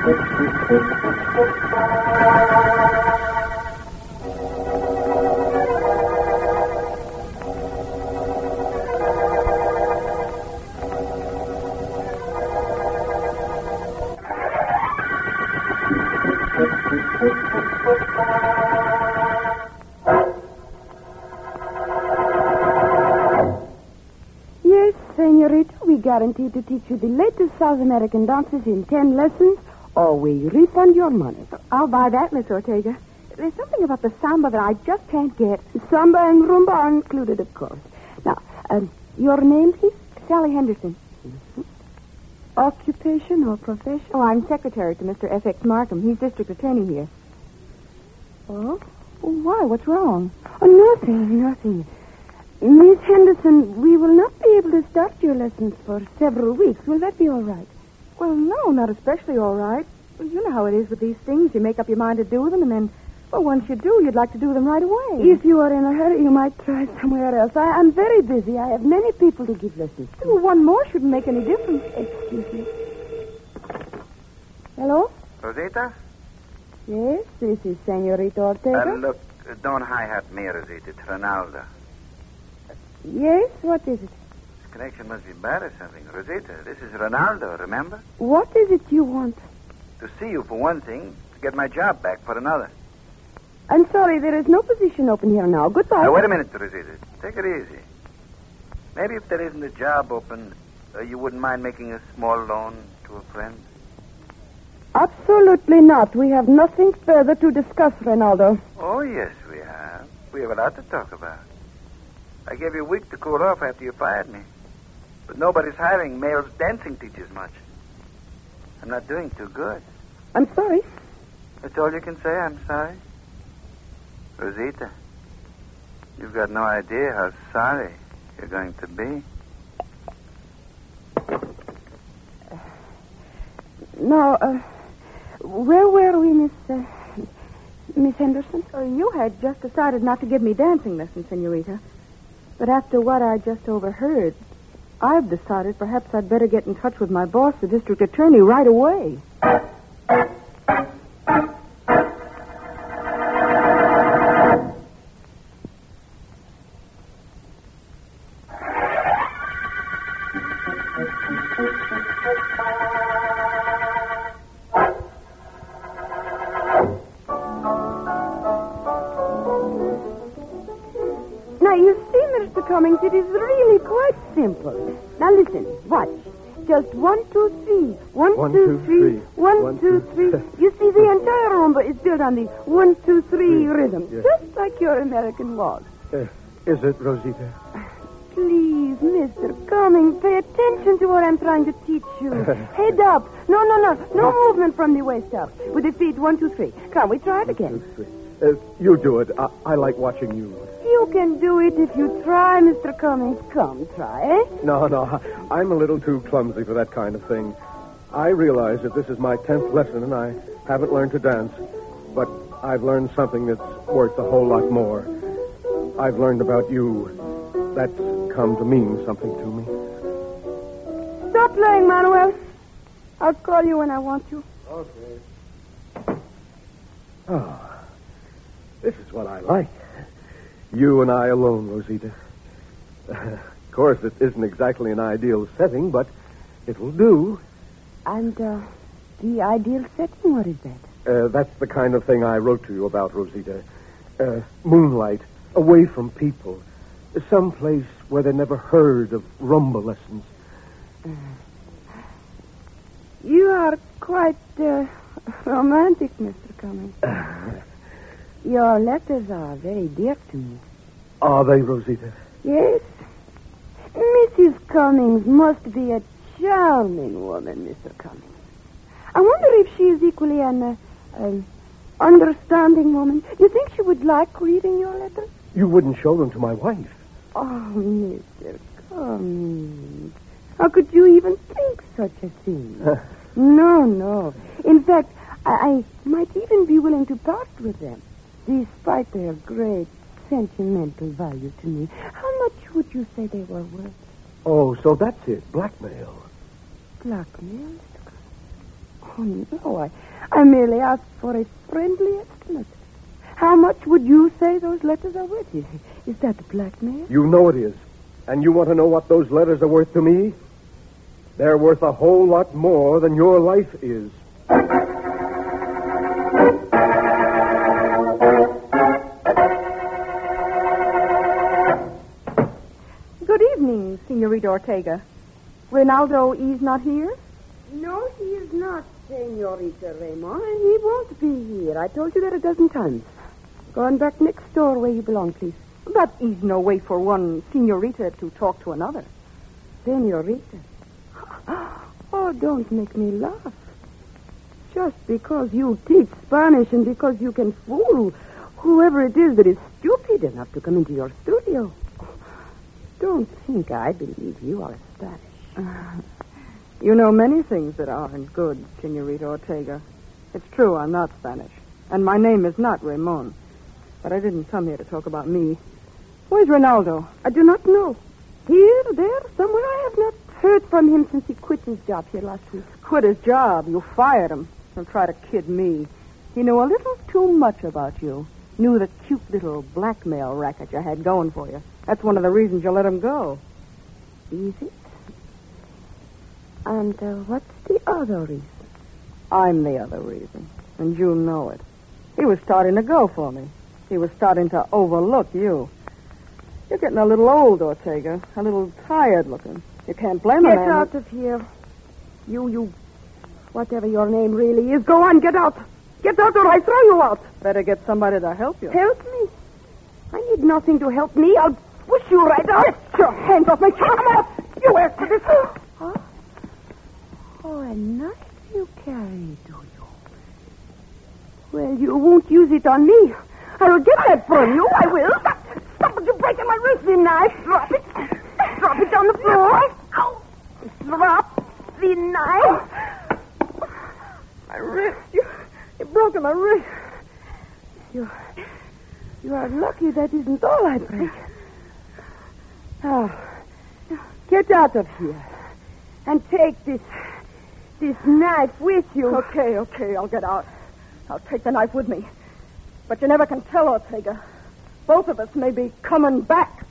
Yes, senorita, we guarantee to teach you the latest South American dances in 10 lessons, or we refund your money. I'll buy that, Miss Ortega. There's something about the samba that I just can't get. Samba and rumba are included, of course. Now, your name, please? Sally Henderson. Mm-hmm. Occupation or profession? Oh, I'm secretary to Mr. F.X. Markham. He's district attorney here. Oh? Why? What's wrong? Oh, nothing. Miss Henderson, we will not be able to start your lessons for several weeks. Will that be all right? Well, no, not especially all right. Well, you know how it is with these things. You make up your mind to do them, and then, well, once you do, you'd like to do them right away. If you are in a hurry, you might try somewhere else. I'm very busy. I have many people to give lessons to. Well, one more shouldn't make any difference. Excuse me. Hello? Rosita? Yes, this is Senorita Ortega. Look, don't hi-hat me, Rosita. It's Ronaldo. Yes, what is it? This connection must be bad or something. Rosita, this is Ronaldo, remember? What is it you want? To see you for one thing, to get my job back for another. I'm sorry, there is no position open here now. Goodbye. Now, wait a minute, Rosita. Take it easy. Maybe if there isn't a job open, you wouldn't mind making a small loan to a friend? Absolutely not. We have nothing further to discuss, Ronaldo. Oh, yes, we have. We have a lot to talk about. I gave you a week to cool off after you fired me. But nobody's hiring male dancing teachers much. I'm not doing too good. I'm sorry. That's all you can say, I'm sorry? Rosita, you've got no idea how sorry you're going to be. No, where were we, Miss Henderson? You had just decided not to give me dancing lessons, senorita. But after what I just overheard, I've decided perhaps I'd better get in touch with my boss, the district attorney, right away. Now, you see, Mr. Cummings, it is really quite simple. Now, listen, watch. Just 1, 2, 3. 1, 2, 3. 1, 2, 3. You see, the entire rumba is built on the 1, 2, 3 rhythm. Yes. Just like your American waltz. Is it, Rosita? Please, Mr. Cummings, pay attention to what I'm trying to teach you. Head up. No. No movement from the waist up. With the feet, 1, 2, 3. Come, we try it again. 1, 2, 3. You do it. I like watching you. You can do it if you try, Mr. Cummings. Come, try, eh? No. I'm a little too clumsy for that kind of thing. I realize that this is my 10th lesson and I haven't learned to dance. But I've learned something that's worth a whole lot more. I've learned about you. That's come to mean something to me. Stop playing, Manuel. I'll call you when I want you. Okay. Oh, this is what I like. You and I alone, Rosita. Of course, it isn't exactly an ideal setting, but it will do. And, the ideal setting, what is that? That's the kind of thing I wrote to you about, Rosita. Moonlight, away from people. Someplace where they never heard of rumba lessons. You are quite, romantic, Mr. Cummings. Your letters are very dear to me. Are they, Rosita? Yes. Mrs. Cummings must be a charming woman, Mr. Cummings. I wonder if she is equally an understanding woman. You think she would like reading your letters? You wouldn't show them to my wife. Oh, Mr. Cummings. How could you even think such a thing? No. In fact, I might even be willing to part with them, despite their great sentimental value to me. How much would you say they were worth? Oh, so that's it. Blackmail. Blackmail, Mr. Cummings? Oh, no, I merely asked for a friendly estimate. How much would you say those letters are worth? Is that blackmail? You know it is. And you want to know what those letters are worth to me? They're worth a whole lot more than your life is. Good evening, Senorita Ortega. Rinaldo is not here? No, he is not, Senorita Raymond, and he won't be here. I told you that a dozen times. Go on back next door where you belong, please. But he's no way for one senorita to talk to another. Senorita? Oh, don't make me laugh. Just because you teach Spanish and because you can fool whoever it is that is stupid enough to come into your studio. Don't think I believe you are Spanish. You know many things that aren't good, Senorita Ortega. It's true, I'm not Spanish. And my name is not Ramon. But I didn't come here to talk about me. Where's Rinaldo? I do not know. Here, there, somewhere. I have not heard from him since he quit his job here last week. Quit his job. You fired him. Don't try to kid me. He knew a little too much about you. Knew the cute little blackmail racket you had going for you. That's one of the reasons you let him go. Is it? And what's the other reason? I'm the other reason. And you know it. He was starting to go for me. He was starting to overlook you. You're getting a little old, Ortega. A little tired looking. You can't blame a man. Get out of here. You, whatever your name really is. Go on, get out. Get out or I throw you out. Better get somebody to help you. Help me? I need nothing to help me. I'll push you right out. Get your hands off my chair. Come out. You asked for this. Huh? Oh, a knife you carry, do you? Well, you won't use it on me. I'll get that from you. I will. Stop it. You're breaking my wrist, the knife. Drop it. Drop it on the floor. Ow. Drop the knife. My wrist. You've broken my wrist. You are lucky that isn't all I break. Now, get out of here. And take this knife with you. Okay, I'll get out. I'll take the knife with me. But you never can tell, Ortega. Both of us may be coming back.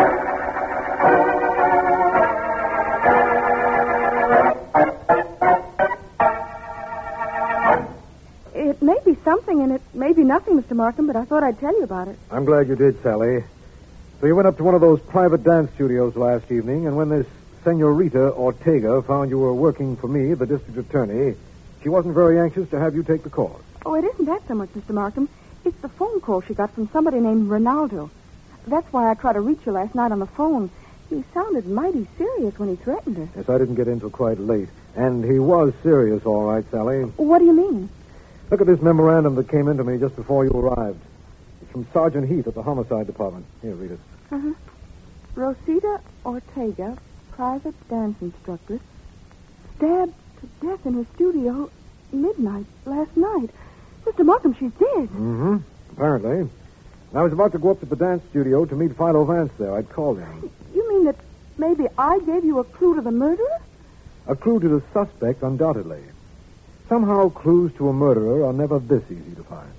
It may be something, and it may be nothing, Mr. Markham, but I thought I'd tell you about it. I'm glad you did, Sally. So you went up to one of those private dance studios last evening, and when this Senorita Ortega found you were working for me, the district attorney, she wasn't very anxious to have you take the course. Oh, it isn't that so much, Mr. Markham. It's the phone call she got from somebody named Rinaldo. That's why I tried to reach you last night on the phone. He sounded mighty serious when he threatened her. Yes, I didn't get in till quite late. And he was serious, all right, Sally. What do you mean? Look at this memorandum that came into me just before you arrived. It's from Sergeant Heath at the Homicide Department. Here, read it. Uh-huh. Rosita Ortega, private dance instructor, stabbed to death in her studio midnight last night. Mr. Markham, she's dead. Mm-hmm. Apparently. I was about to go up to the dance studio to meet Philo Vance there. I'd called him. You mean that maybe I gave you a clue to the murderer? A clue to the suspect, undoubtedly. Somehow clues to a murderer are never this easy to find.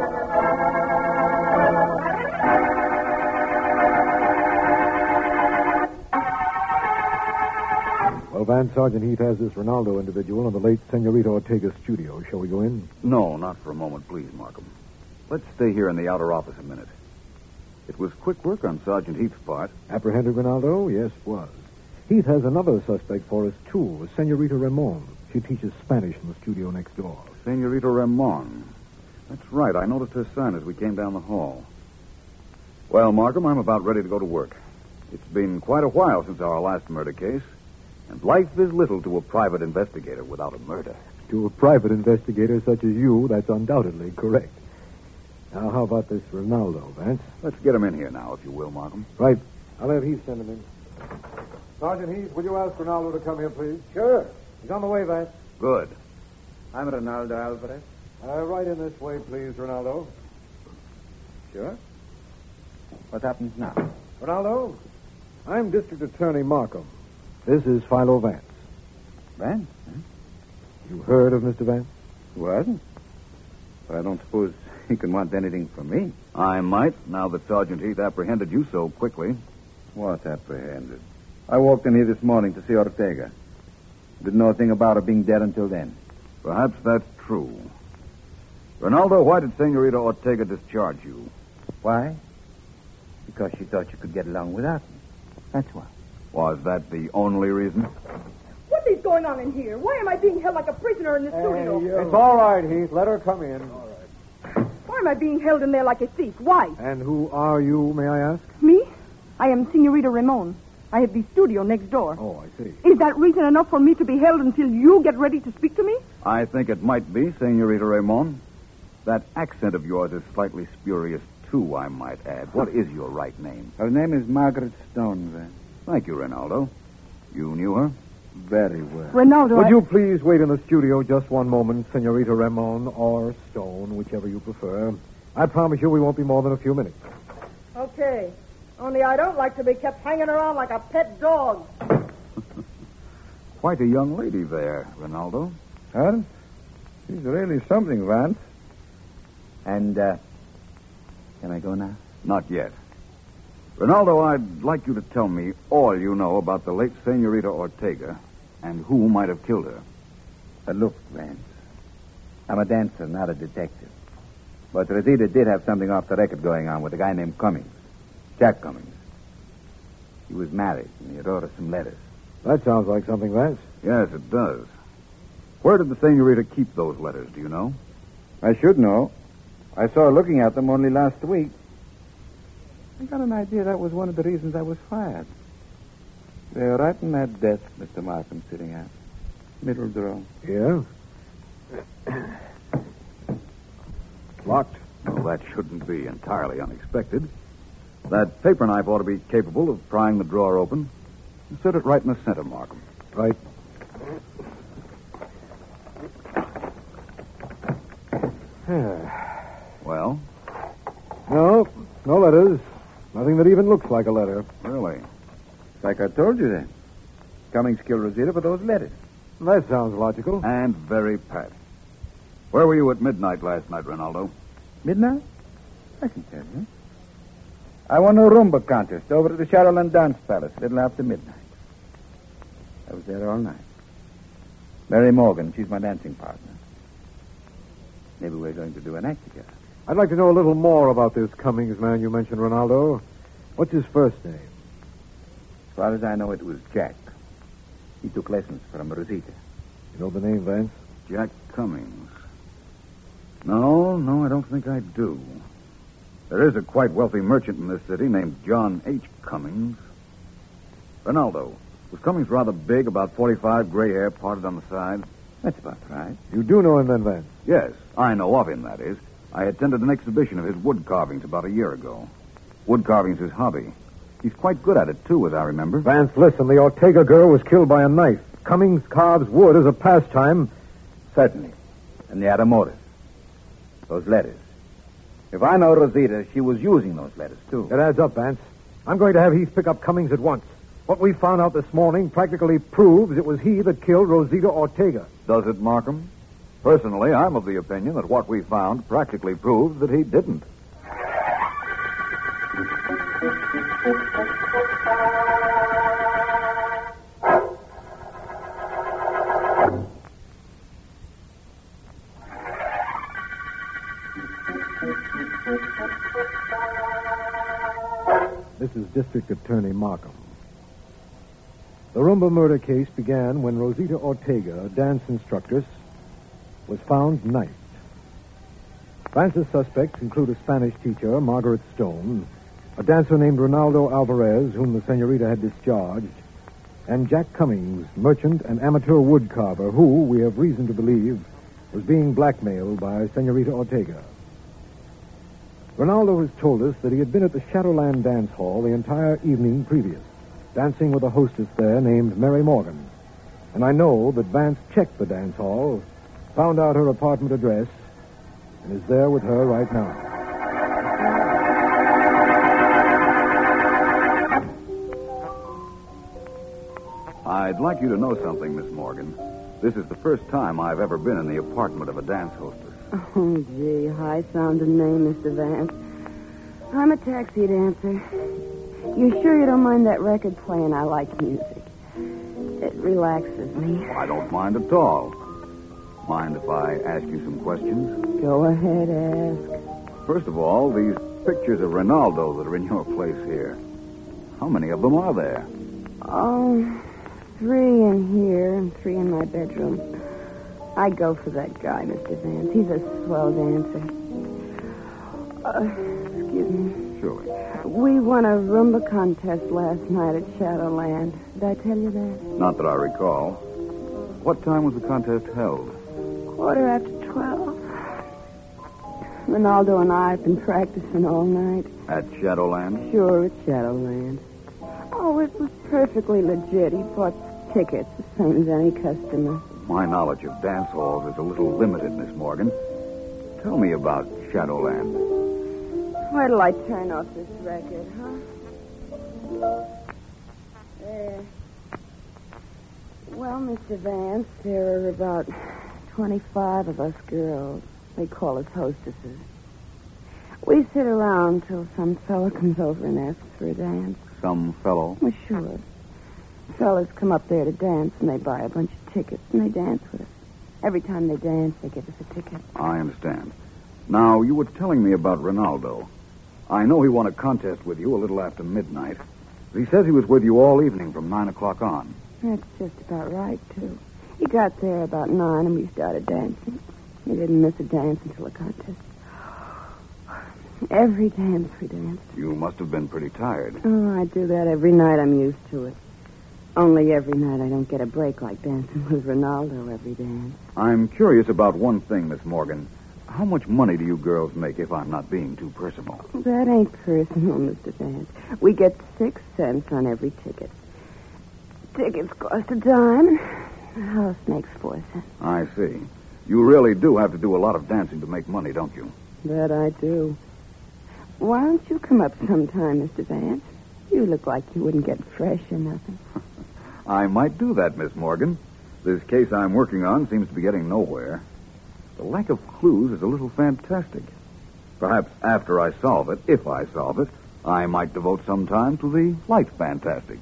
Well, Vance, Sergeant Heath has this Rinaldo individual in the late Senorita Ortega's studio. Shall we go in? No, not for a moment, please, Markham. Let's stay here in the outer office a minute. It was quick work on Sergeant Heath's part. Apprehended Rinaldo? Yes, was. Heath has another suspect for us, too, a Senorita Ramon. She teaches Spanish in the studio next door. Senorita Ramon. That's right. I noticed her sign as we came down the hall. Well, Markham, I'm about ready to go to work. It's been quite a while since our last murder case, and life is little to a private investigator without a murder. To a private investigator such as you, that's undoubtedly correct. Now, how about this Rinaldo, Vance? Let's get him in here now, if you will, Markham. Right. I'll have Heath send him in. Sergeant Heath, will you ask Rinaldo to come here, please? Sure. He's on the way, Vance. Good. I'm Rinaldo Alvarez. Right in this way, please, Rinaldo. Sure. What happens now? Rinaldo, I'm District Attorney Markham. This is Philo Vance. Vance? Huh? You heard of Mr. Vance? What? But I don't suppose he can want anything from me. I might, now that Sergeant Heath apprehended you so quickly. What apprehended? I walked in here this morning to see Ortega. Didn't know a thing about her being dead until then. Perhaps that's true. Ronaldo, why did Senorita Ortega discharge you? Why? Because she thought you could get along without me. That's why. Was that the only reason? What is going on in here? Why am I being held like a prisoner in the studio? It's all right, Heath. Let her come in. Why am I being held in there like a thief? Why? And who are you, may I ask? Me? I am Senorita Ramon. I have the studio next door. Oh, I see. Is that reason enough for me to be held until you get ready to speak to me? I think it might be, Senorita Ramon. That accent of yours is slightly spurious, too, I might add. What is your right name? Her name is Margaret Stone, Van. Thank you, Ronaldo. You knew her? Very well. Ronaldo, Would you please wait in the studio just one moment, Senorita Ramon or Stone, whichever you prefer. I promise you we won't be more than a few minutes. Okay. Only I don't like to be kept hanging around like a pet dog. Quite a young lady there, Ronaldo. Huh? She's really something, Vance. And, can I go now? Not yet. Ronaldo, I'd like you to tell me all you know about the late Senorita Ortega and who might have killed her. Look, Vance, I'm a dancer, not a detective. But Rosita did have something off the record going on with a guy named Cummings. Jack Cummings. He was married, and he had wrote us some letters. That sounds like something, Vance. Yes, it does. Where did the Senorita keep those letters, do you know? I should know. I saw her looking at them only last week. I got an idea that was one of the reasons I was fired. They're right in that desk Mr. Markham's sitting at. Middle drawer. Yeah? Locked. Well, that shouldn't be entirely unexpected. That paper knife ought to be capable of prying the drawer open. Insert it right in the center, Markham. Right. Well? No letters. Nothing that even looks like a letter. Really? Like I told you then. Cummings killed Rosita for those letters. That sounds logical. And very pat. Where were you at midnight last night, Ronaldo? Midnight? I can tell you. I won a Roomba contest over at the Shadowland Dance Palace, a little after midnight. I was there all night. Mary Morgan, she's my dancing partner. Maybe we're going to do an act together. I'd like to know a little more about this Cummings man you mentioned, Ronaldo. What's his first name? As far as I know, it was Jack. He took lessons from Rosita. You know the name, Vance? Jack Cummings. No, I don't think I do. There is a quite wealthy merchant in this city named John H. Cummings. Ronaldo, was Cummings rather big, about 45, gray hair parted on the sides? That's about right. You do know him then, Vance? Yes, I know of him, that is. I attended an exhibition of his wood carvings about a year ago. Wood carving's his hobby. He's quite good at it, too, as I remember. Vance, listen. The Ortega girl was killed by a knife. Cummings carves wood as a pastime. Certainly. And they had a motive. Those letters. If I know Rosita, she was using those letters, too. It adds up, Vance. I'm going to have Heath pick up Cummings at once. What we found out this morning practically proves it was he that killed Rosita Ortega. Does it, Markham? Personally, I'm of the opinion that what we found practically proves that he didn't. This is District Attorney Markham. The Roomba murder case began when Rosita Ortega, a dance instructress, was found knifed. Vance's suspects include a Spanish teacher, Margaret Stone, a dancer named Ronaldo Alvarez, whom the senorita had discharged, and Jack Cummings, merchant and amateur woodcarver, who, we have reason to believe, was being blackmailed by Senorita Ortega. Ronaldo has told us that he had been at the Shadowland Dance Hall the entire evening previous, dancing with a hostess there named Mary Morgan. And I know that Vance checked the dance hall, found out her apartment address, and is there with her right now. I'd like you to know something, Miss Morgan. This is the first time I've ever been in the apartment of a dance hostess. Oh, gee, high-sounding name, Mr. Vance. I'm a taxi dancer. You sure you don't mind that record playing? I like music. It relaxes me. I don't mind at all. Mind if I ask you some questions? Go ahead, ask. First of all, these pictures of Ronaldo that are in your place here. How many of them are there? Oh, 3 in here and 3 in my bedroom. I go for that guy, Mr. Vance. He's a swell dancer. Excuse me. Surely. We won a Roomba contest last night at Shadowland. Did I tell you that? Not that I recall. What time was the contest held? 12:15. Ronaldo and I have been practicing all night. At Shadowland? Sure, at Shadowland. Oh, it was perfectly legit. He bought tickets, the same as any customer. My knowledge of dance halls is a little limited, Miss Morgan. Tell me about Shadowland. Where till I turn off this record, huh? There. Well, Mr. Vance, there are about 25 of us girls. They call us hostesses. We sit around till some fella comes over and asks for a dance. Some fellow? Well, sure. Fellas come up there to dance, and they buy a bunch of tickets, and they dance with us. Every time they dance, they give us a ticket. I understand. Now, you were telling me about Ronaldo. I know he won a contest with you a little after midnight. He says he was with you all evening from 9 o'clock on. That's just about right, too. He got there about 9, and we started dancing. He didn't miss a dance until the contest. Every dance we danced. You must have been pretty tired. Oh, I do that every night. I'm used to it. Only every night I don't get a break like dancing with Ronaldo every dance. I'm curious about one thing, Miss Morgan. How much money do you girls make, if I'm not being too personal? That ain't personal, Mr. Vance. We get 6 cents on every ticket. Tickets cost a dime. The house makes 4 cents. I see. You really do have to do a lot of dancing to make money, don't you? That I do. Why don't you come up sometime, Mr. Vance? You look like you wouldn't get fresh or nothing. I might do that, Miss Morgan. This case I'm working on seems to be getting nowhere. The lack of clues is a little fantastic. Perhaps after I solve it, if I solve it, I might devote some time to the light fantastic.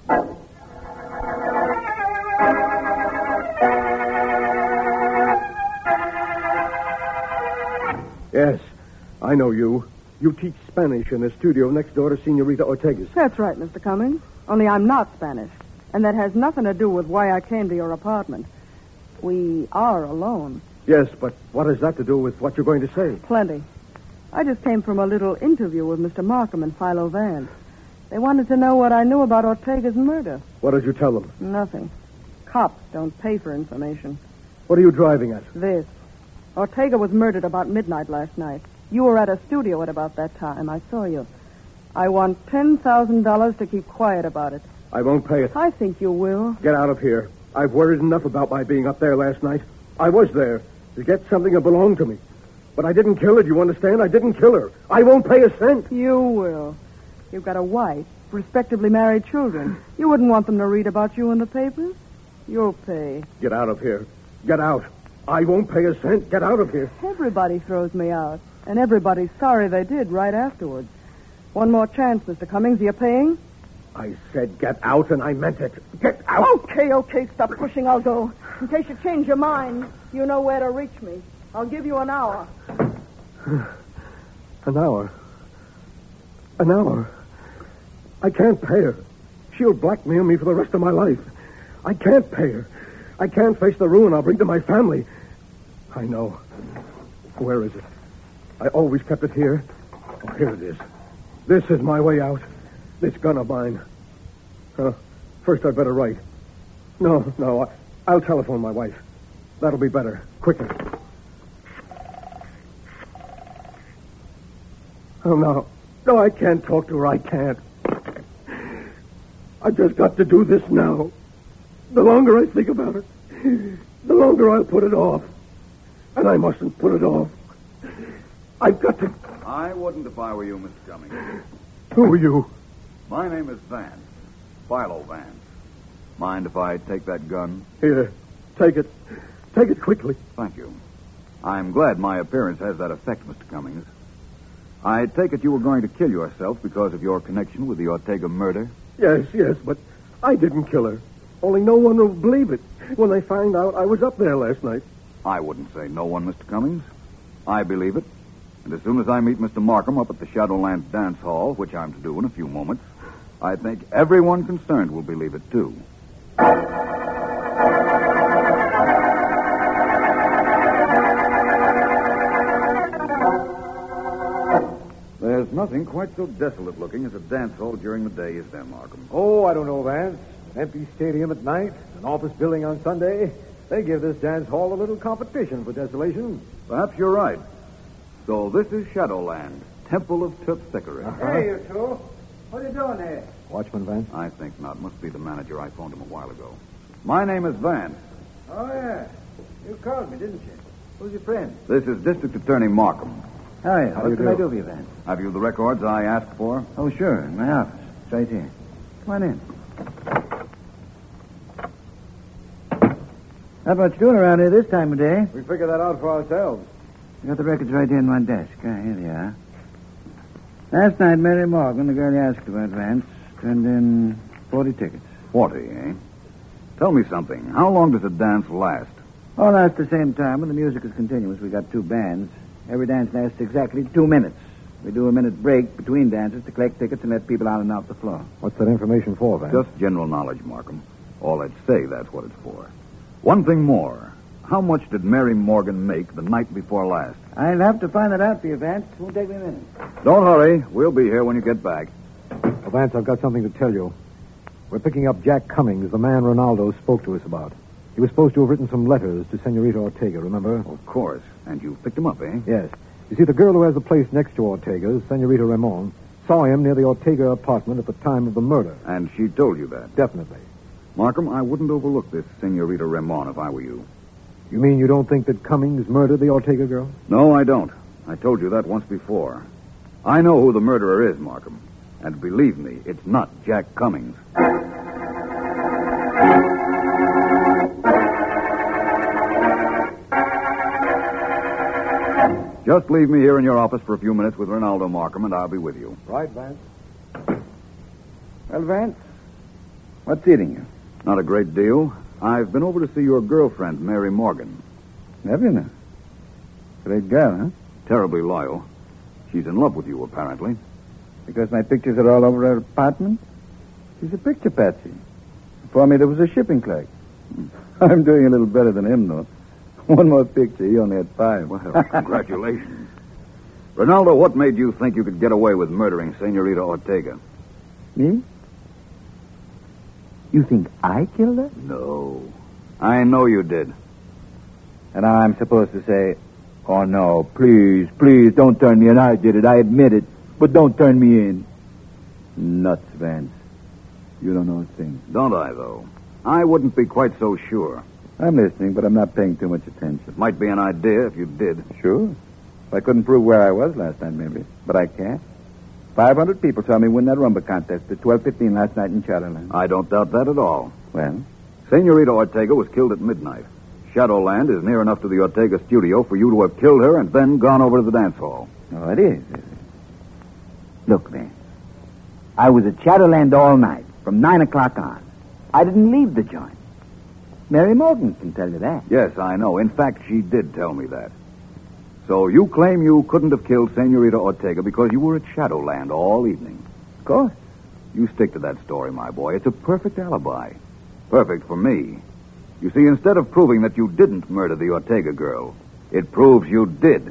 Yes, I know you. You teach Spanish in the studio next door to Senorita Ortega's. That's right, Mr. Cummings. Only I'm not Spanish. And that has nothing to do with why I came to your apartment. We are alone. Yes, but what has that to do with what you're going to say? Plenty. I just came from a little interview with Mr. Markham and Philo Vance. They wanted to know what I knew about Ortega's murder. What did you tell them? Nothing. Cops don't pay for information. What are you driving at? This. Ortega was murdered about midnight last night. You were at a studio at about that time. I saw you. I want $10,000 to keep quiet about it. I won't pay it. I think you will. Get out of here. I've worried enough about my being up there last night. I was there to get something that belonged to me. But I didn't kill her, do you understand? I didn't kill her. I won't pay a cent. You will. You've got a wife, respectably married children. You wouldn't want them to read about you in the papers? You'll pay. Get out of here. Get out. I won't pay a cent. Get out of here. Everybody throws me out. And everybody's sorry they did right afterwards. One more chance, Mr. Cummings. Are you paying? I said get out, and I meant it. Get out. Okay. Stop pushing. I'll go. In case you change your mind, you know where to reach me. I'll give you an hour. An hour? An hour? I can't pay her. She'll blackmail me for the rest of my life. I can't pay her. I can't face the ruin I'll bring to my family. I know. Where is it? I always kept it here. Oh, here it is. This is my way out. This gun of mine. First I'd better write. No. I'll telephone my wife. That'll be better. Quicker. Oh, no. No, I can't talk to her. I can't. I've just got to do this now. The longer I think about it, the longer I'll put it off. And I mustn't put it off. I've got to... I wouldn't if I were you, Mr. Cummings. Who are you? My name is Vance. Philo Vance. Mind if I take that gun? Here. Take it. Take it quickly. Thank you. I'm glad my appearance has that effect, Mr. Cummings. I take it you were going to kill yourself because of your connection with the Ortega murder? Yes, but I didn't kill her. Only no one will believe it when they find out I was up there last night. I wouldn't say no one, Mr. Cummings. I believe it. And as soon as I meet Mr. Markham up at the Shadowland Dance Hall, which I'm to do in a few moments, I think everyone concerned will believe it, too. There's nothing quite so desolate looking as a dance hall during the day, is there, Markham? Oh, I don't know, Vance. An empty stadium at night, an office building on Sunday. They give this dance hall a little competition for desolation. Perhaps you're right. So this is Shadowland, Temple of Terpsichore. Hey, you two. What are you doing here? Watchman, Vance? I think not. Must be the manager. I phoned him a while ago. My name is Vance. Oh, yeah. You called me, didn't you? Who's your friend? This is District Attorney Markham. Hi. How What do can you I do? do for you, Vance? Have you the records I asked for? Oh, sure. In my office. It's right here. Come on in. Not much doing around here this time of day. We figured that out for ourselves. I got the records right here in my desk. Here they are. Last night, Mary Morgan, the girl you asked about, Vance, turned in 40 tickets. 40, eh? Tell me something. How long does a dance last? All last the same time, and the music is continuous. We got two bands. Every dance lasts exactly 2 minutes. We do a minute break between dances to collect tickets and let people out and off the floor. What's that information for, Vance? Just general knowledge, Markham. All I'd say, that's what it's for. One thing more. How much did Mary Morgan make the night before last? I'll have to find that out for you, Vance. It won't take me a minute. Don't hurry. We'll be here when you get back. Well, Vance, I've got something to tell you. We're picking up Jack Cummings, the man Ronaldo spoke to us about. He was supposed to have written some letters to Senorita Ortega, remember? Of course. And you picked him up, eh? Yes. You see, the girl who has the place next to Ortega's, Senorita Ramon, saw him near the Ortega apartment at the time of the murder. And she told you that? Definitely. Markham, I wouldn't overlook this Senorita Ramon if I were you. You mean you don't think that Cummings murdered the Ortega girl? No, I don't. I told you that once before. I know who the murderer is, Markham. And believe me, it's not Jack Cummings. Just leave me here in your office for a few minutes with Ronaldo, Markham, and I'll be with you. Right, Vance. Well, Vance, what's eating you? Not a great deal. I've been over to see your girlfriend, Mary Morgan. Have you now? Great girl, huh? Terribly loyal. She's in love with you, apparently. Because my pictures are all over her apartment? She's a picture patsy. Before me, there was a shipping clerk. I'm doing a little better than him, though. One more picture. He only had 5. Well, congratulations. Ronaldo, what made you think you could get away with murdering Senorita Ortega? Me? You think I killed her? No. I know you did. And I'm supposed to say, oh, no, please, don't turn me in. I did it. I admit it. But don't turn me in. Nuts, Vance. You don't know a thing. Don't I, though? I wouldn't be quite so sure. I'm listening, but I'm not paying too much attention. Might be an idea if you did. Sure. If I couldn't prove where I was last night, maybe. But I can't. 500 people saw me win that rumba contest at 12:15 last night in Shadowland. I don't doubt that at all. Well? Senorita Ortega was killed at midnight. Shadowland is near enough to the Ortega studio for you to have killed her and then gone over to the dance hall. Oh, it is it? Look, Vance. I was at Shadowland all night, from 9 o'clock on. I didn't leave the joint. Mary Morgan can tell you that. Yes, I know. In fact, she did tell me that. So you claim you couldn't have killed Senorita Ortega because you were at Shadowland all evening. Of course. You stick to that story, my boy. It's a perfect alibi. Perfect for me. You see, instead of proving that you didn't murder the Ortega girl, it proves you did.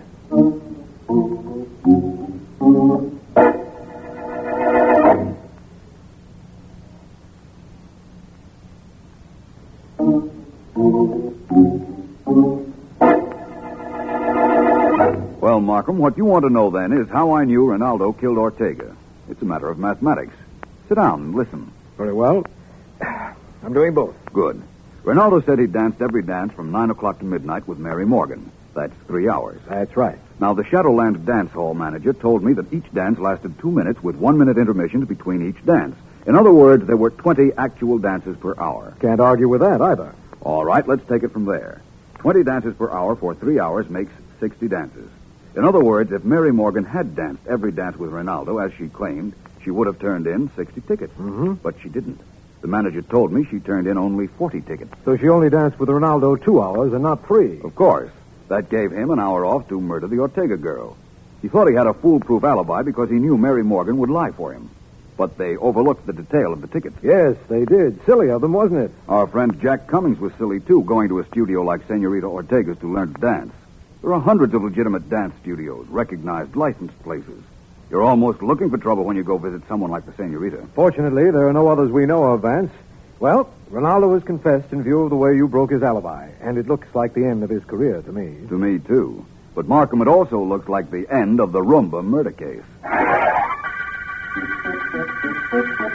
Well, Markham, what you want to know then is how I knew Ronaldo killed Ortega. It's a matter of mathematics. Sit down and listen. Very well. I'm doing both. Good. Ronaldo said he danced every dance from 9 o'clock to midnight with Mary Morgan. That's 3 hours. That's right. Now, the Shadowland dance hall manager told me that each dance lasted 2 minutes with 1 minute intermissions between each dance. In other words, there were 20 actual dances per hour. Can't argue with that either. All right, let's take it from there. 20 dances per hour for 3 hours makes 60 dances. In other words, if Mary Morgan had danced every dance with Ronaldo, as she claimed, she would have turned in 60 tickets. Mm-hmm. But she didn't. The manager told me she turned in only 40 tickets. So she only danced with Ronaldo 2 hours and not 3. Of course. That gave him an hour off to murder the Ortega girl. He thought he had a foolproof alibi because he knew Mary Morgan would lie for him. But they overlooked the detail of the tickets. Yes, they did. Silly of them, wasn't it? Our friend Jack Cummings was silly, too, going to a studio like Senorita Ortega's to learn to dance. There are hundreds of legitimate dance studios, recognized, licensed places. You're almost looking for trouble when you go visit someone like the Senorita. Fortunately, there are no others we know of, Vance. Well, Ronaldo has confessed in view of the way you broke his alibi, and it looks like the end of his career to me. To me, too. But, Markham, it also looks like the end of the Roomba murder case.